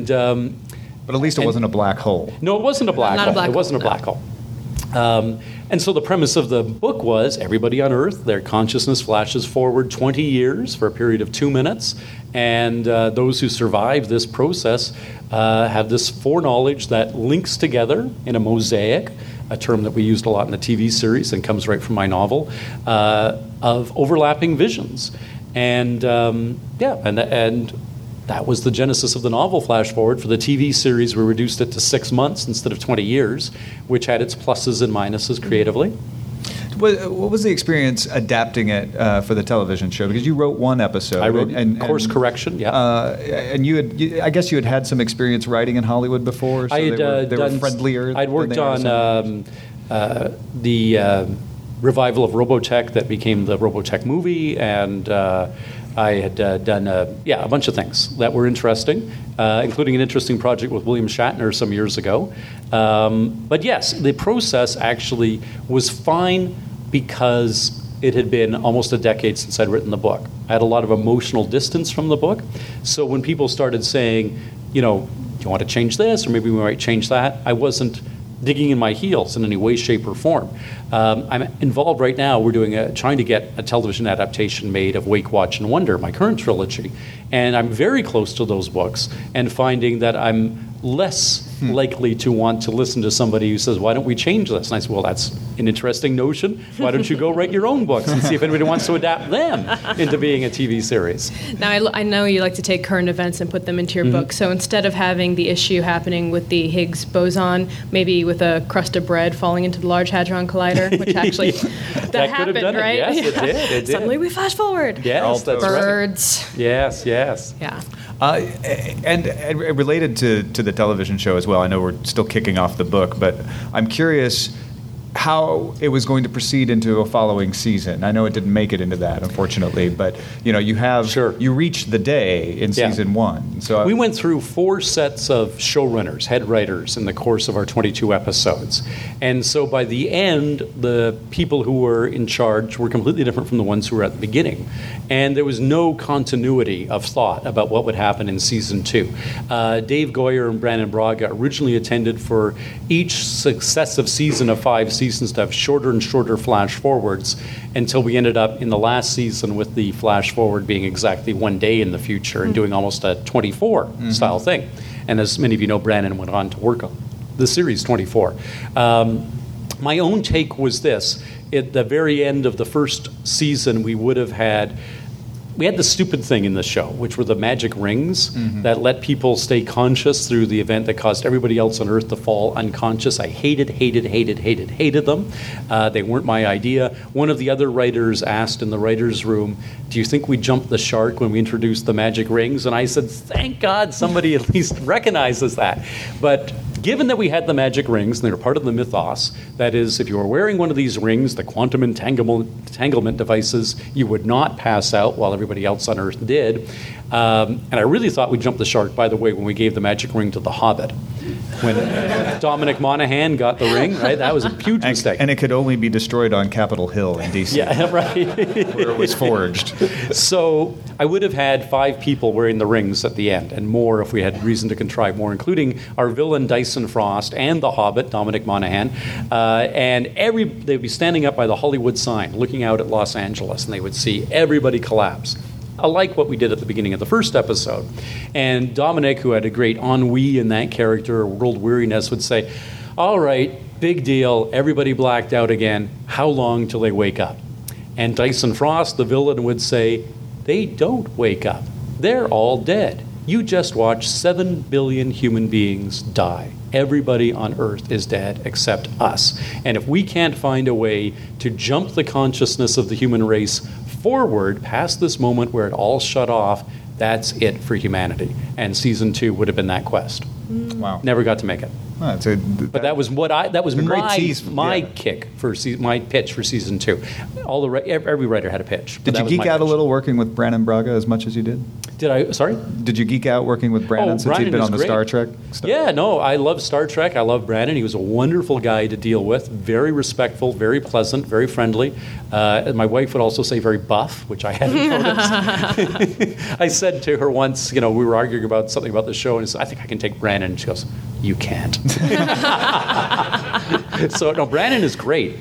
at least it wasn't a black hole. No, it wasn't a black hole. It wasn't a black hole. And so the premise of the book was everybody on Earth, their consciousness flashes forward 20 years for a period of 2 minutes, and those who survive this process have this foreknowledge that links together in a mosaic a term that we used a lot in the TV series and comes right from my novel, of overlapping visions. And and that was the genesis of the novel, Flash Forward. For the TV series, we reduced it to 6 months instead of 20 years, which had its pluses and minuses creatively. What was the experience adapting it for the television show? Because you wrote one episode. I wrote course correction, yeah. And I guess you had some experience writing in Hollywood before, so they were friendlier. I'd worked on the revival of Robotech that became the Robotech movie, and I had done a bunch of things that were interesting, including an interesting project with William Shatner some years ago. But yes, the process actually was fine because it had been almost a decade since I'd written the book. I had a lot of emotional distance from the book. So when people started saying, do you want to change this, or maybe we might change that, I wasn't digging in my heels in any way, shape, or form. I'm involved right now. We're trying to get a television adaptation made of Wake, Watch, and Wonder, my current trilogy. And I'm very close to those books and finding that I'm less likely to want to listen to somebody who says, why don't we change this? And I said, well, that's an interesting notion. Why don't you go write your own books and see if anybody wants to adapt them into being a TV series? Now, I know you like to take current events and put them into your book. So instead of having the issue happening with the Higgs boson, maybe with a crust of bread falling into the Large Hadron Collider, which actually that happened, could have done right? It. Yes, it did. Suddenly we flash forward. Yes, that's birds. Right. Yes. Yeah. And related to the television show as well, I know we're still kicking off the book, but I'm curious how it was going to proceed into a following season. I know it didn't make it into that, unfortunately, but you reached the day in season 1. So we went through 4 sets of showrunners, head writers, in the course of our 22 episodes. And so by the end, the people who were in charge were completely different from the ones who were at the beginning. And there was no continuity of thought about what would happen in season 2. Dave Goyer and Brandon Braga originally intended for each successive season of 5 seasons to have shorter and shorter flash forwards until we ended up in the last season with the flash forward being exactly 1 day in the future and doing almost a 24 style thing. And as many of you know, Brandon went on to work on the series 24. My own take was this. At the very end of the first season, we had the stupid thing in the show, which were the magic rings that let people stay conscious through the event that caused everybody else on Earth to fall unconscious. I hated them. They weren't my idea. One of the other writers asked in the writer's room, do you think we jumped the shark when we introduced the magic rings? And I said, thank God somebody at least recognizes that. But given that we had the magic rings, and they were part of the mythos, that is, if you were wearing one of these rings, the quantum entanglement devices, you would not pass out while everybody else on Earth did. And I really thought we jumped the shark, by the way, when we gave the magic ring to the Hobbit. When Dominic Monaghan got the ring, right? That was a huge mistake. And it could only be destroyed on Capitol Hill in D.C. Yeah, right. Where it was forged. So I would have had 5 people wearing the rings at the end, and more if we had reason to contrive more, including our villain Dyson Frost and the Hobbit, Dominic Monaghan. And they'd be standing up by the Hollywood sign, looking out at Los Angeles, and they would see everybody collapse. I like what we did at the beginning of the first episode. And Dominic, who had a great ennui in that character, world weariness, would say, all right, big deal, everybody blacked out again. How long till they wake up? And Dyson Frost, the villain, would say, they don't wake up. They're all dead. You just watched 7 billion human beings die. Everybody on Earth is dead except us. And if we can't find a way to jump the consciousness of the human race forward past this moment where it all shut off, that's it for humanity. And season 2 would have been that quest. Wow. Never got to make it. But that was my kick for my pitch for season 2. Every writer had a pitch. Did you geek out a little working with Brandon Braga as much as you did? Sorry? Did you geek out working with Brandon since Brandon he'd been on the great. Star Trek stuff? Yeah, no, I love Star Trek. I love Brandon. He was a wonderful guy to deal with, very respectful, very pleasant, very friendly. My wife would also say very buff, which I hadn't noticed. I said to her once, we were arguing about something about the show, and I said, I think I can take Brandon. And she goes, you can't. So no, Brannon is great.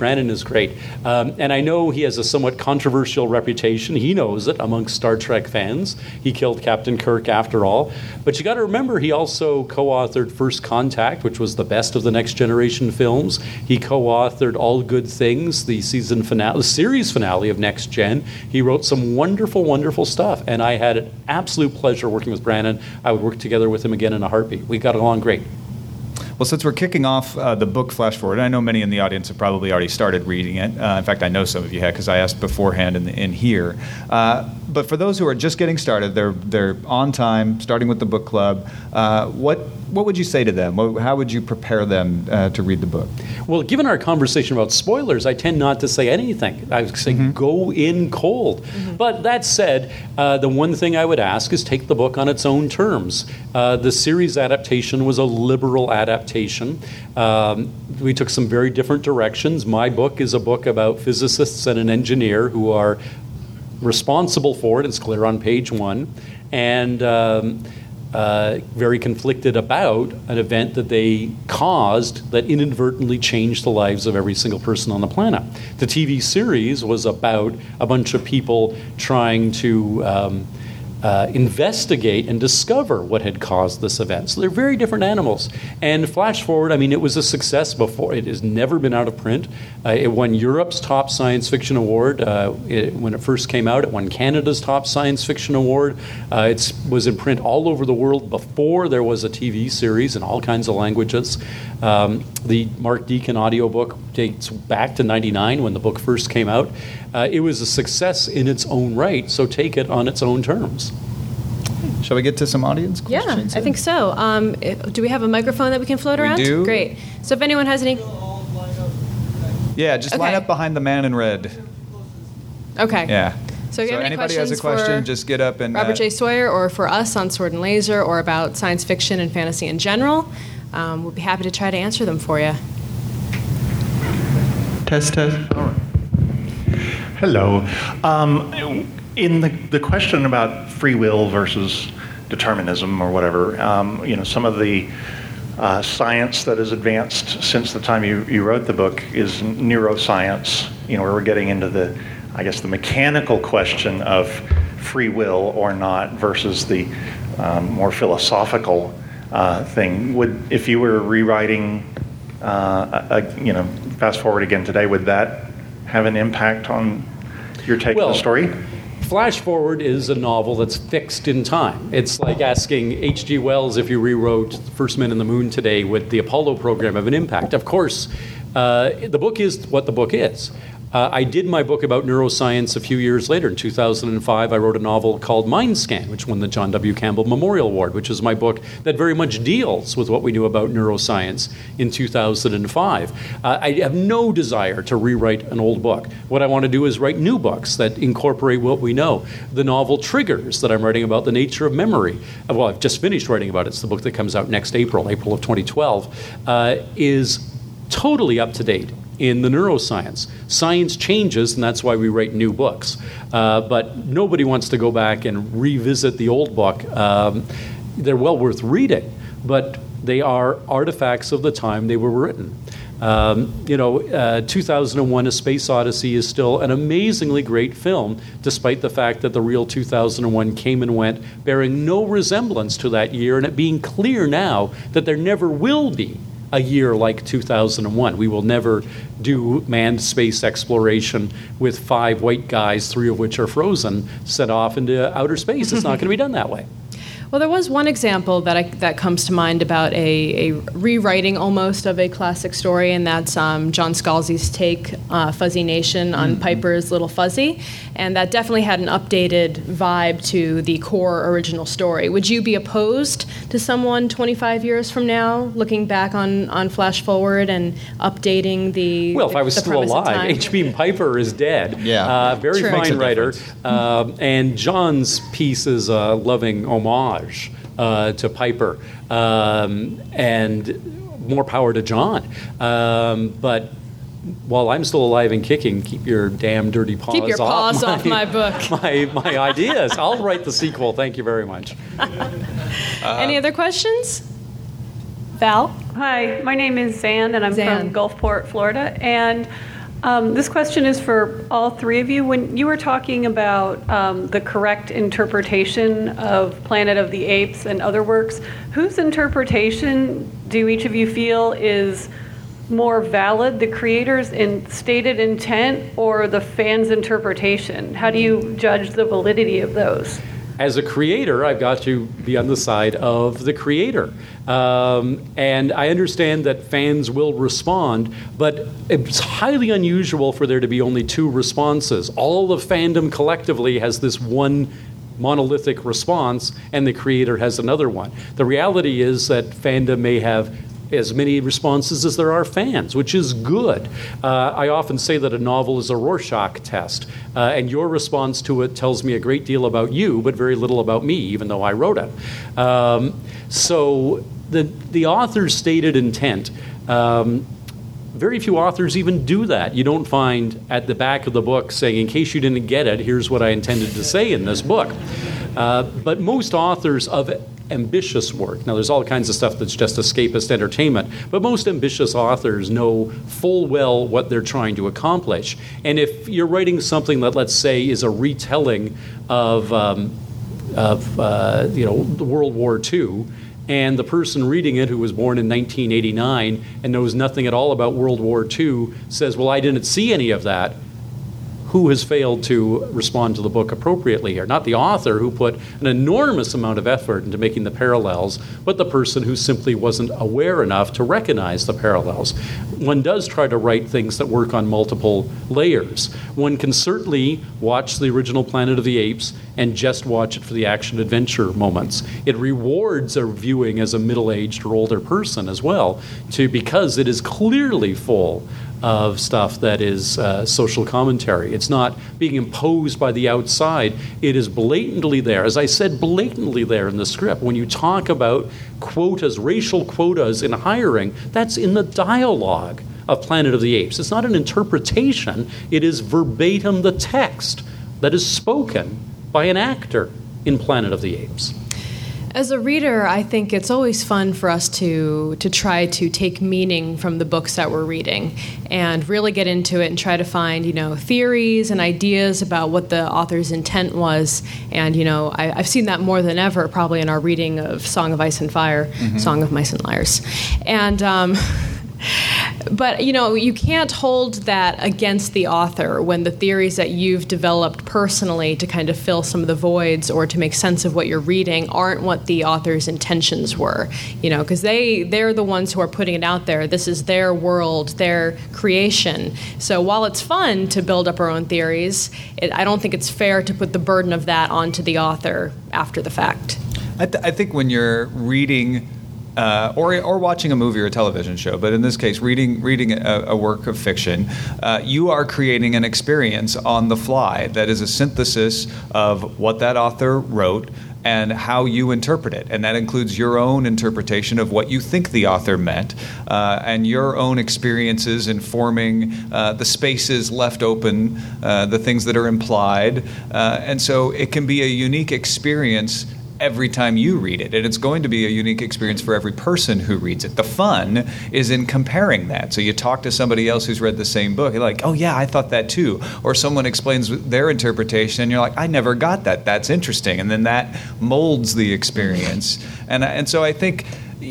And I know he has a somewhat controversial reputation. He knows it amongst Star Trek fans. He killed Captain Kirk after all. But you got to remember, he also co-authored First Contact, which was the best of the Next Generation films. He co-authored All Good Things, the series finale of Next Gen. He wrote some wonderful, wonderful stuff. And I had an absolute pleasure working with Brannon. I would work together with him again in a heartbeat. We got along great. Well, since we're kicking off the book Flash Forward, I know many in the audience have probably already started reading it. In fact, I know some of you have because I asked beforehand in here. But for those who are just getting started, they're on time, starting with the book club. What would you say to them? How would you prepare them to read the book? Well, given our conversation about spoilers, I tend not to say anything. I would say go in cold. But that said, the one thing I would ask is take the book on its own terms. The series adaptation was a liberal adaptation. We took some very different directions. My book is a book about physicists and an engineer who are responsible for it. It's clear on page 1. And very conflicted about an event that they caused that inadvertently changed the lives of every single person on the planet. The TV series was about a bunch of people trying to investigate and discover what had caused this event. So they're very different animals. And Flash Forward, I mean, it was a success before. It has never been out of print. It won Europe's top science fiction award. When it first came out, it won Canada's top science fiction award. It was in print all over the world before there was a TV series in all kinds of languages. The Mark Deacon audiobook dates back to 1999 when the book first came out. It was a success in its own right, so take it on its own terms. Shall we get to some audience questions? Yeah, I think so. Do we have a microphone that we can float around? We do. Great. So if anyone has any... Yeah, just line up behind the man in red. Okay. Yeah. So if you have any anybody questions has a question, for just get up and... Robert J. Sawyer or for us on Sword and Laser or about science fiction and fantasy in general, we'll be happy to try to answer them for you. Test. All right. Hello. In the question about free will versus determinism or whatever, some of the science that has advanced since the time you wrote the book is neuroscience, where we're getting into the mechanical question of free will or not versus the more philosophical thing. If you were rewriting, Fast Forward again today, would that have an impact on your take on the story? Flash Forward is a novel that's fixed in time. It's like asking H.G. Wells if you rewrote First Men in the Moon today, would the Apollo program have an impact? Of course, the book is what the book is. I did my book about neuroscience a few years later. In 2005, I wrote a novel called Mind Scan, which won the John W. Campbell Memorial Award, which is my book that very much deals with what we knew about neuroscience in 2005. I have no desire to rewrite an old book. What I want to do is write new books that incorporate what we know. The novel Triggers that I'm writing about the nature of memory, well, I've just finished writing about it. It's the book that comes out next April of 2012, is totally up to date in the neuroscience. Science changes, and that's why we write new books. But nobody wants to go back and revisit the old book. They're well worth reading, but they are artifacts of the time they were written. 2001: A Space Odyssey is still an amazingly great film, despite the fact that the real 2001 came and went, bearing no resemblance to that year, and it being clear now that there never will be a year like 2001. We will never do manned space exploration with 5 white guys, 3 of which are frozen, set off into outer space. It's not going to be done that way. Well, there was one example that comes to mind about a rewriting almost of a classic story, and that's John Scalzi's take, Fuzzy Nation, on Piper's Little Fuzzy, and that definitely had an updated vibe to the core original story. Would you be opposed to someone 25 years from now looking back on Flash Forward and updating the Well, if I was still alive, H.B. Piper is dead. Yeah. Very True. fine writer. And John's piece is a loving homage to Piper, and more power to John. But while I'm still alive and kicking, keep your damn dirty paws off. Keep your paws off my book. My ideas. I'll write the sequel. Thank you very much. Any other questions? Val? Hi, my name is Zan, and I'm from Gulfport, Florida. And this question is for all three of you. When you were talking about the correct interpretation of Planet of the Apes and other works, whose interpretation do each of you feel is more valid, the creator's stated intent or the fan's interpretation? How do you judge the validity of those? As a creator, I've got to be on the side of the creator. And I understand that fans will respond, but it's highly unusual for there to be only two responses. All of fandom collectively has this one monolithic response, and the creator has another one. The reality is that fandom may have as many responses as there are fans, which is good. I often say that a novel is a Rorschach test, and your response to it tells me a great deal about you, but very little about me, even though I wrote it. So the author's stated intent, very few authors even do that. You don't find at the back of the book saying, in case you didn't get it, here's what I intended to say in this book. But most authors of ambitious work, now there's all kinds of stuff that's just escapist entertainment, but most ambitious authors know full well what they're trying to accomplish. And if you're writing something that, let's say, is a retelling of the World War II, and the person reading it, who was born in 1989 and knows nothing at all about World War II, says, well, I didn't see any of that, who has failed to respond to the book appropriately here? Not the author, who put an enormous amount of effort into making the parallels, but the person who simply wasn't aware enough to recognize the parallels. One does try to write things that work on multiple layers. One can certainly watch the original Planet of the Apes and just watch it for the action-adventure moments. It rewards a viewing as a middle-aged or older person as well, because it is clearly full of stuff that is social commentary. It's not being imposed by the outside. It is blatantly there. As I said, blatantly there in the script. When you talk about quotas, racial quotas in hiring, that's in the dialogue of Planet of the Apes. It's not an interpretation. It is verbatim the text that is spoken by an actor in Planet of the Apes. As a reader, I think it's always fun for us to try to take meaning from the books that we're reading and really get into it and try to find, theories and ideas about what the author's intent was. And, I've seen that more than ever probably in our reading of Song of Ice and Fire, Song of Mice and Liars. And but, you can't hold that against the author when the theories that you've developed personally to kind of fill some of the voids or to make sense of what you're reading aren't what the author's intentions were, because they're the ones who are putting it out there. This is their world, their creation. So while it's fun to build up our own theories, I don't think it's fair to put the burden of that onto the author after the fact. I think when you're reading or watching a movie or a television show, but in this case, reading a work of fiction, you are creating an experience on the fly that is a synthesis of what that author wrote and how you interpret it. And that includes your own interpretation of what you think the author meant, and your own experiences informing the spaces left open, the things that are implied. And so it can be a unique experience every time you read it, and it's going to be a unique experience for every person who reads it. The fun is in comparing that. So you talk to somebody else who's read the same book, you're like, oh yeah, I thought that too. Or someone explains their interpretation, and you're like, I never got that. That's interesting. And then that molds the experience. And so I think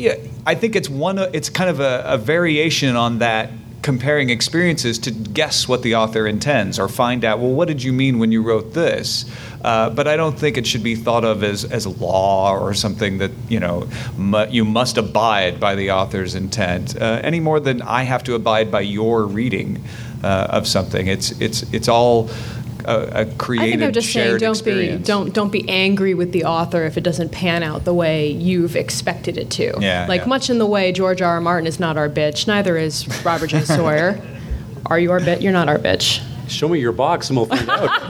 it's kind of a variation on that, comparing experiences to guess what the author intends or find out, well, what did you mean when you wrote this? But I don't think it should be thought of as law or something that, you must abide by the author's intent, any more than I have to abide by your reading of something. It's all a created, I think I'm just shared saying, experience. don't be angry with the author if it doesn't pan out the way you've expected it to. Much in the way George R. R. Martin is not our bitch, neither is Robert J. Sawyer. Are you our bitch? You're not our bitch. Show me your box and we'll find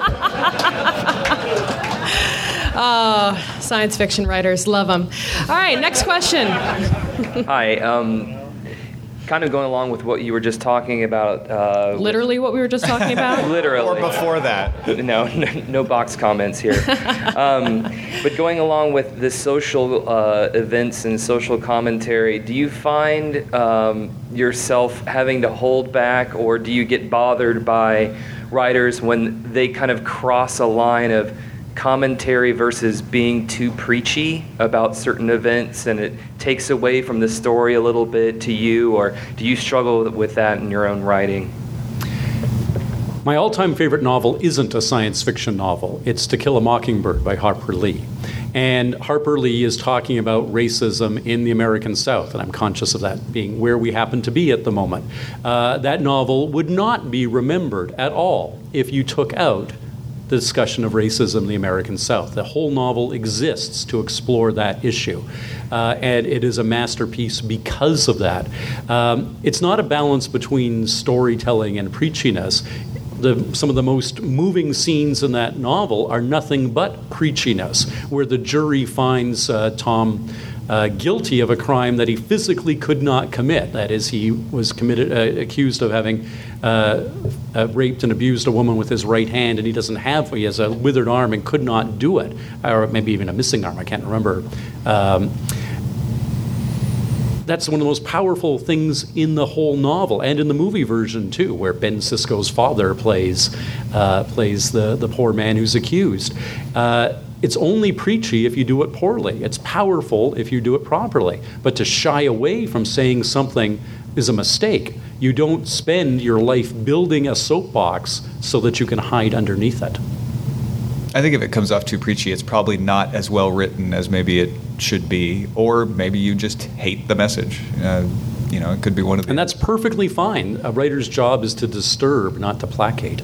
out. Science fiction writers, love them. All right, next question. Hi. kind of going along with what you were just talking about. Literally what we were just talking about? Literally. Or before that. No box comments here. But going along with the social events and social commentary, do you find yourself having to hold back, or do you get bothered by writers when they kind of cross a line of commentary versus being too preachy about certain events, and it takes away from the story a little bit to you, or do you struggle with that in your own writing? My all-time favorite novel isn't a science fiction novel. It's To Kill a Mockingbird by Harper Lee. And Harper Lee is talking about racism in the American South, and I'm conscious of that being where we happen to be at the moment. That novel would not be remembered at all if you took out the discussion of racism in the American South. The whole novel exists to explore that issue, and it is a masterpiece because of that. It's not a balance between storytelling and preachiness. Some of the most moving scenes in that novel are nothing but preachiness, where the jury finds Tom guilty of a crime that he physically could not commit. That is, he was accused of having raped and abused a woman with his right hand, and he has a withered arm and could not do it, or maybe even a missing arm, I can't remember. That's one of the most powerful things in the whole novel, and in the movie version too, where Ben Sisko's father plays the poor man who's accused. It's only preachy if you do it poorly. It's powerful if you do it properly. But to shy away from saying something is a mistake. You don't spend your life building a soapbox so that you can hide underneath it. I think if it comes off too preachy, it's probably not as well written as maybe it should be, or maybe you just hate the message. It could be one of the... And that's perfectly fine. A writer's job is to disturb, not to placate.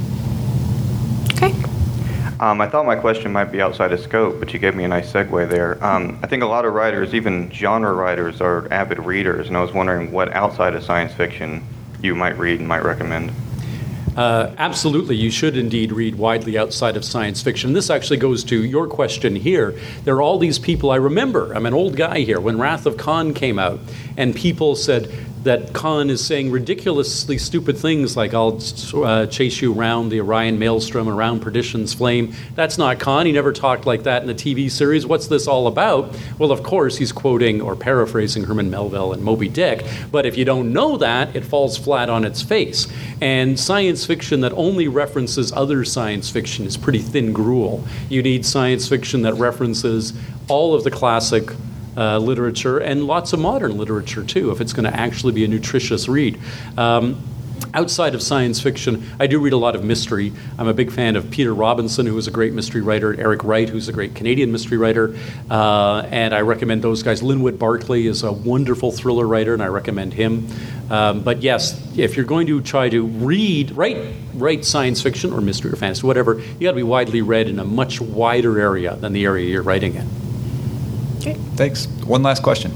Okay. I thought my question might be outside of scope, but you gave me a nice segue there. I think a lot of writers, even genre writers, are avid readers, and I was wondering what outside of science fiction you might read and might recommend. Absolutely, you should indeed read widely outside of science fiction. This actually goes to your question here. There are all these people I remember. I'm an old guy here. When Wrath of Khan came out, and people said that Khan is saying ridiculously stupid things like, I'll chase you around the Orion Maelstrom, around Perdition's Flame. That's not Khan. He never talked like that in the TV series. What's this all about? Well, of course, he's quoting or paraphrasing Herman Melville and Moby Dick. But if you don't know that, it falls flat on its face. And science fiction that only references other science fiction is pretty thin gruel. You need science fiction that references all of the classic literature and lots of modern literature too, if it's going to actually be a nutritious read. Outside of science fiction, I do read a lot of mystery. I'm a big fan of Peter Robinson, who is a great mystery writer, Eric Wright, who's a great Canadian mystery writer, and I recommend those guys. Linwood Barclay is a wonderful thriller writer, and I recommend him. But yes, if you're going to try to write science fiction or mystery or fantasy, whatever, you got to be widely read in a much wider area than the area you're writing in. Okay, thanks. One last question.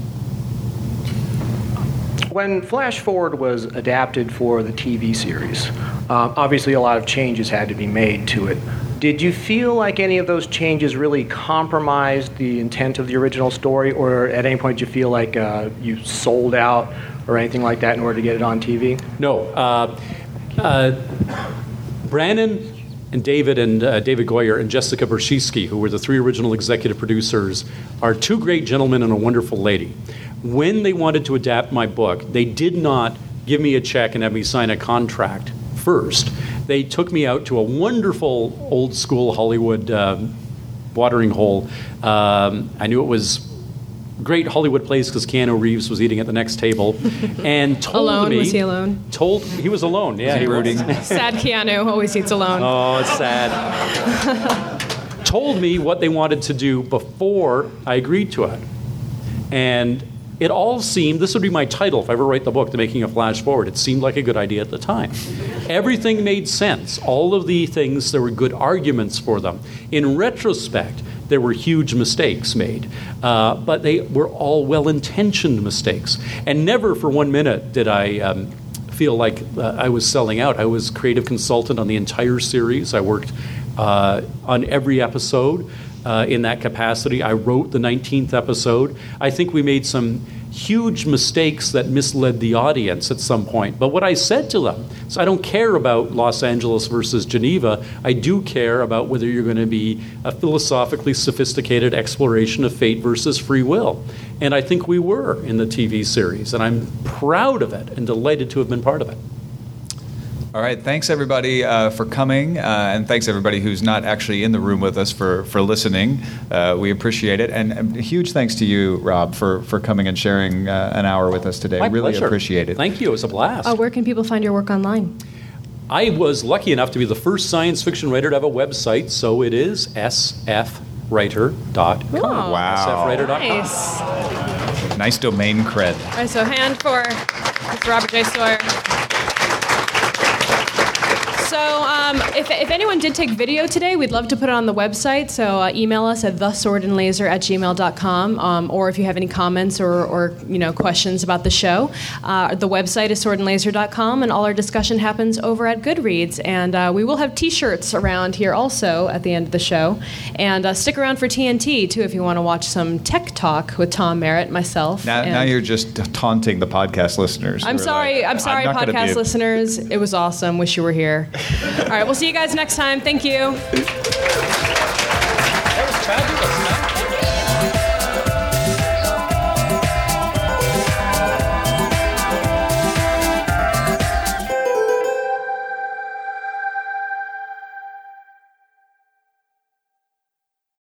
When Flash Forward was adapted for the TV series, obviously a lot of changes had to be made to it. Did you feel like any of those changes really compromised the intent of the original story, or at any point did you feel like you sold out or anything like that in order to get it on TV? No. Brannon and David Goyer and Jessica Bershinsky, who were the three original executive producers, are two great gentlemen and a wonderful lady. When they wanted to adapt my book, they did not give me a check and have me sign a contract first. They took me out to a wonderful old school Hollywood watering hole. I knew it was a great Hollywood place because Keanu Reeves was eating at the next table, and told alone? me. Was he alone? He was alone. Yeah, he brooding. Sad Keanu always eats alone. Oh, it's sad. Told me what they wanted to do before I agreed to it, and it all seemed, this would be my title if I ever write the book, The Making of Flash Forward. It seemed like a good idea at the time. Everything made sense. All of the things, there were good arguments for them. In retrospect, there were huge mistakes made, but they were all well-intentioned mistakes. And never for 1 minute did I feel like I was selling out. I was creative consultant on the entire series. I worked on every episode. In that capacity, I wrote the 19th episode. I think we made some huge mistakes that misled the audience at some point. But what I said to them, so I don't care about Los Angeles versus Geneva. I do care about whether you're going to be a philosophically sophisticated exploration of fate versus free will. And I think we were in the TV series, and I'm proud of it and delighted to have been part of it. All right, thanks everybody for coming, and thanks everybody who's not actually in the room with us for listening. We appreciate it, and a huge thanks to you, Rob, for coming and sharing an hour with us today. My really pleasure. Appreciate it. Thank you. It was a blast. Where can people find your work online? I was lucky enough to be the first science fiction writer to have a website, so it is sfwriter.com. Oh, wow. Nice. Nice domain cred. All right, so hand for Mr. Robert J. Sawyer. So if anyone did take video today, we'd love to put it on the website. So email us at theswordandlaser@gmail.com, or if you have any comments or questions about the show. The website is swordandlaser.com, and all our discussion happens over at Goodreads. And we will have T-shirts around here also at the end of the show. And stick around for TNT, too, if you want to watch some tech talk with Tom Merritt, myself. Now you're just taunting the podcast listeners. I'm sorry, podcast listeners. It was awesome. Wish you were here. All right, we'll see you guys next time. Thank you. That was fabulous.